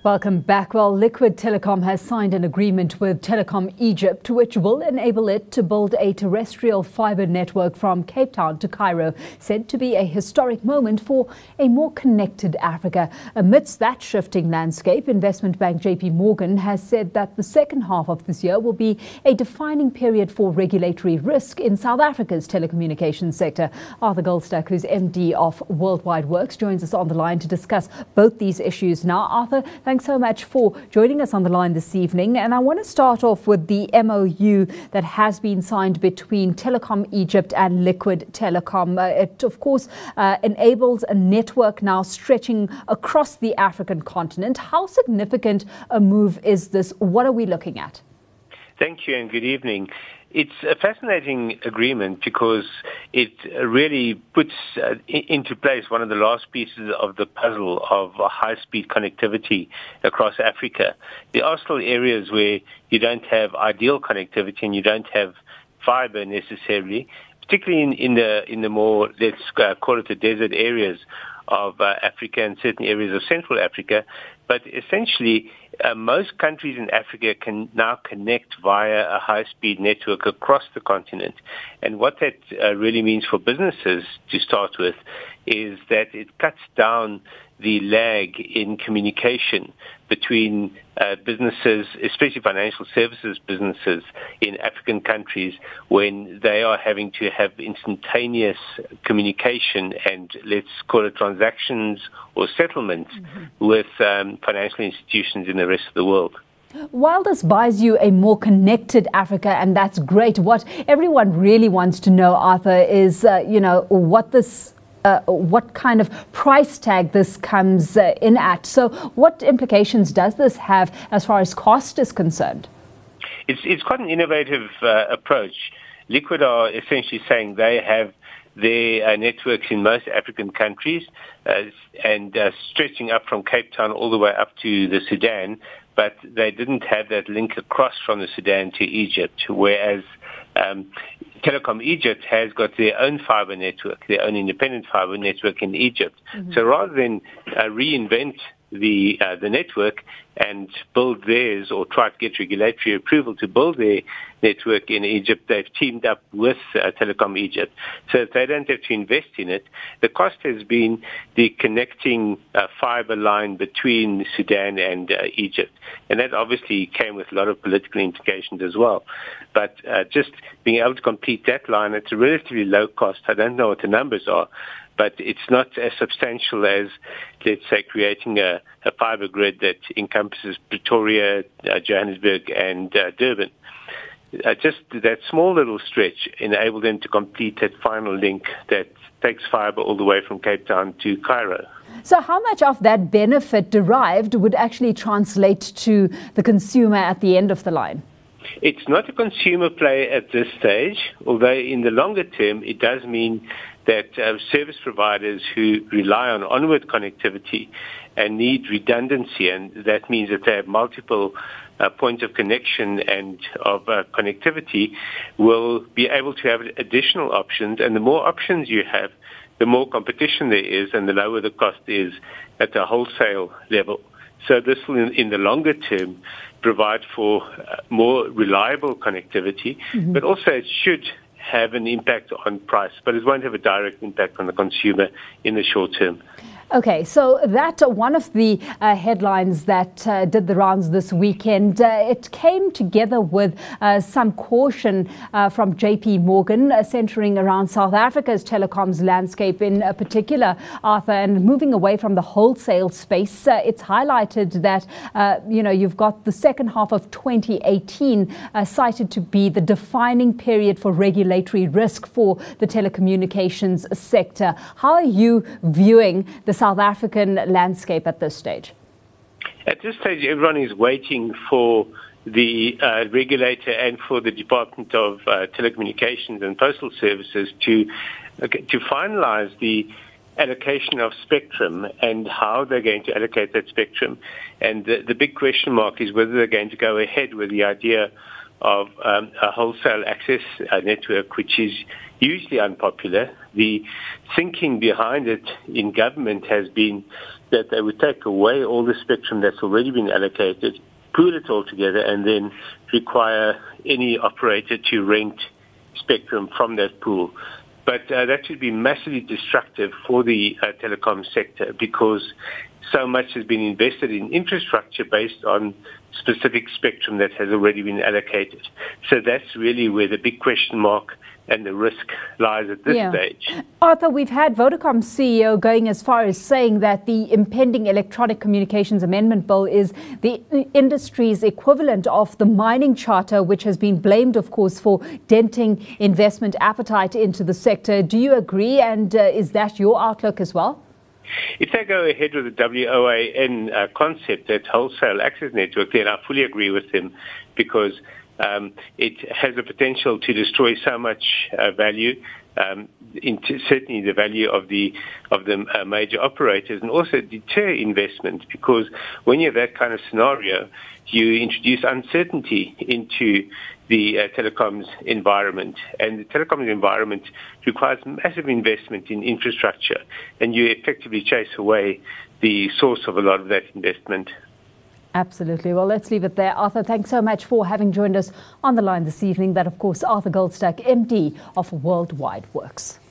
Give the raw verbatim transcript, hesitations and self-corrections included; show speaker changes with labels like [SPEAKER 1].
[SPEAKER 1] Welcome back. Well, Liquid Telecom has signed an agreement with Telecom Egypt, which will enable it to build a terrestrial fibre network from Cape Town to Cairo, said to be a historic moment for a more connected Africa. Amidst that shifting landscape, investment bank J P Morgan has said that the second half of this year will be a defining period for regulatory risk in South Africa's telecommunications sector. Arthur Goldstack, who's M D of Worldwide Works, joins us on the line to discuss both these issues now. Arthur, thanks so much for joining us on the line this evening. And I want to start off with the M O U that has been signed between Telecom Egypt and Liquid Telecom. Uh, it, of course, uh, enables a network now stretching across the African continent. How significant a move is this? What are we looking at?
[SPEAKER 2] Thank you and good evening. It's a fascinating agreement because it really puts uh, into place one of the last pieces of the puzzle of high-speed connectivity across Africa. There are still areas where you don't have ideal connectivity and you don't have fiber necessarily, particularly in, in the in the more, let's uh, call it the desert areas of uh, Africa and certain areas of Central Africa. But essentially, uh, most countries in Africa can now connect via a high-speed network across the continent. And what that uh, really means for businesses, to start with, is that it cuts down the lag in communication between uh, businesses, especially financial services businesses in African countries, when they are having to have instantaneous communication and, let's call it, transactions or settlements mm-hmm. with um, financial institutions in the rest of the world.
[SPEAKER 1] While this buys you a more connected Africa, and that's great, what everyone really wants to know, Arthur, is, uh, you know, what this Uh, what kind of price tag this comes uh, in at. So what implications does this have as far as cost is concerned?
[SPEAKER 2] It's, it's quite an innovative uh, approach. Liquid are essentially saying they have their uh, networks in most African countries uh, and uh, stretching up from Cape Town all the way up to the Sudan, but they didn't have that link across from the Sudan to Egypt, whereas um, Telecom Egypt has got their own fiber network, their own independent fiber network in Egypt. Mm-hmm. So rather than uh, reinvent the uh, the network and build theirs or try to get regulatory approval to build their network in Egypt, they've teamed up with uh, Telecom Egypt. So they don't have to invest in it. The cost has been the connecting uh, fiber line between Sudan and uh, Egypt. And that obviously came with a lot of political implications as well. But uh, just being able to complete that line, it's a relatively low cost. I don't know what the numbers are, but it's not as substantial as, let's say, creating a, a fiber grid that encompasses Pretoria, uh, Johannesburg, and uh, Durban. Uh, just that small little stretch enabled them to complete that final link that takes fiber all the way from Cape Town to Cairo.
[SPEAKER 1] So how much of that benefit derived would actually translate to the consumer at the end of the line?
[SPEAKER 2] It's not a consumer play at this stage, although in the longer term it does mean that uh, service providers who rely on onward connectivity and need redundancy, and that means that they have multiple uh, points of connection and of uh, connectivity, will be able to have additional options. And the more options you have, the more competition there is and the lower the cost is at the wholesale level. So this will, in, in the longer term, provide for uh, more reliable connectivity, mm-hmm. but also it should have an impact on price, but it won't have a direct impact on the consumer in the short term.
[SPEAKER 1] Okay, so that uh, one of the uh, headlines that uh, did the rounds this weekend, uh, it came together with uh, some caution uh, from J P Morgan, uh, centering around South Africa's telecoms landscape in uh, particular, Arthur, and moving away from the wholesale space. Uh, it's highlighted that, uh, you know, you've got the second half of twenty eighteen uh, cited to be the defining period for regulatory risk for the telecommunications sector. How are you viewing the South African landscape at this stage?
[SPEAKER 2] At this stage, everyone is waiting for the uh, regulator and for the Department of uh, Telecommunications and Postal Services to uh, to finalize the allocation of spectrum and how they're going to allocate that spectrum. And the, the big question mark is whether they're going to go ahead with the idea of um, a wholesale access uh, network, which is usually unpopular. The thinking behind it in government has been that they would take away all the spectrum that's already been allocated, pool it all together, and then require any operator to rent spectrum from that pool. But uh, that would be massively destructive for the uh, telecom sector, because so much has been invested in infrastructure based on specific spectrum that has already been allocated. So that's really where the big question mark and the risk lies at this
[SPEAKER 1] yeah.
[SPEAKER 2] stage.
[SPEAKER 1] Arthur, we've had Vodacom's C E O going as far as saying that the impending Electronic Communications Amendment Bill is the industry's equivalent of the mining charter, which has been blamed, of course, for denting investment appetite into the sector. Do you agree? And uh, is that your outlook as well?
[SPEAKER 2] If they go ahead with the W O A N uh, concept, that wholesale access network, then I fully agree with them, because Um, it has the potential to destroy so much uh, value, um, into certainly the value of the of the uh, major operators, and also deter investment, because when you have that kind of scenario, you introduce uncertainty into the uh, telecoms environment, and the telecoms environment requires massive investment in infrastructure, and you effectively chase away the source of a lot of that investment.
[SPEAKER 1] Absolutely. Well, let's leave it there. Arthur, thanks so much for having joined us on the line this evening. That, of course, Arthur Goldstack, M D of Worldwide Works.